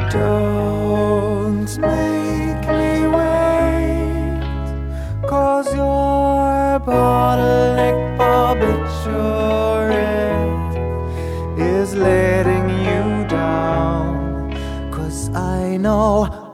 Don't make me wait, 'cause your bottleneck barbiturate is letting you down. 'Cause I know